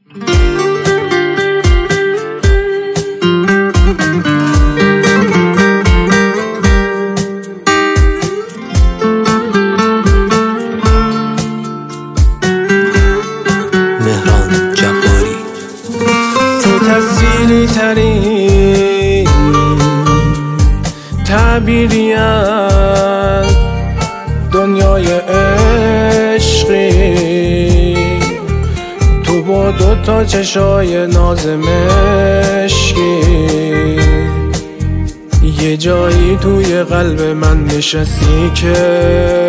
تصویری ترین تعبیری از دنیای عشقی، تو با دوتا چشای ناز مشکی یه جایی توی قلب من نشستی که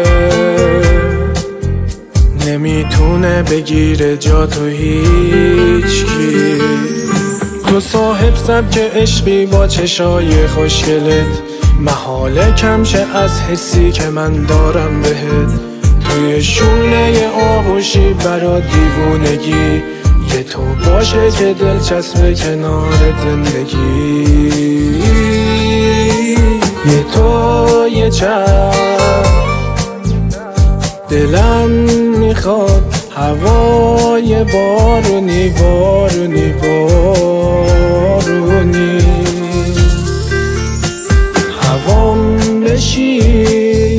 نمیتونه بگیره جا تو هیچکی. تو صاحب سبک عشقی با چشای خوشگلت، محاله کم شه از حسی که من دارم بهت. توی شونه آغوشی برا دیوونگی، یه تو باشه که دلچسب کنار زندگی. یه تو یه چشم دلم میخواد هوای بارونی بارونی بارونی هوام بشی،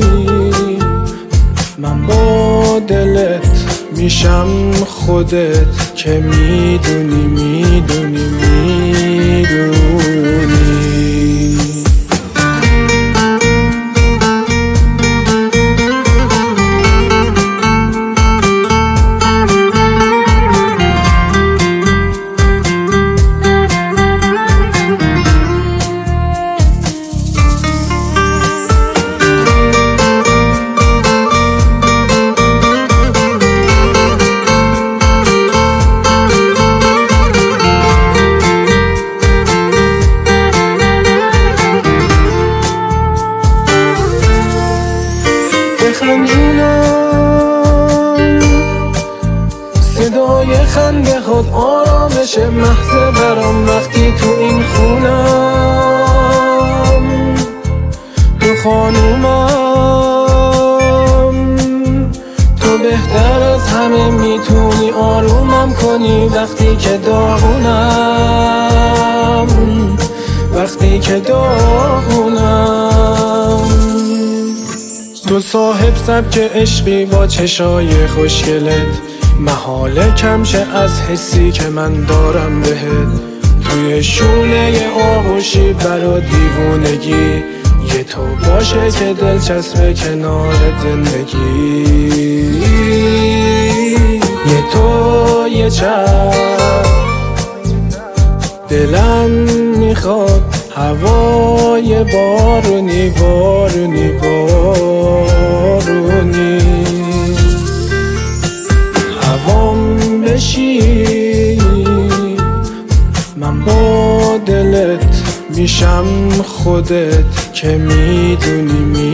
من با دلت میشم خودت که میدونی میدونی میدونی. صدای خنده خود آرامش محض برام وقتی تو این خونم. تو خانومم، تو بهتر از همه میتونی آرومم کنی وقتی که داغونم، وقتی که داغونم. تو صاحب سبک عشقی با چشای خوشگلت، محاله کم شه از حسی که من دارم بهت. توی شونه آغوشی برا دیوونگی، یه تو باشه که دلچسب کنار زندگی. یه تو یه چشم دلم میخواد هوای بارونی بارونی بارونی هوام بشی، من با دلت میشم خودت که میدونی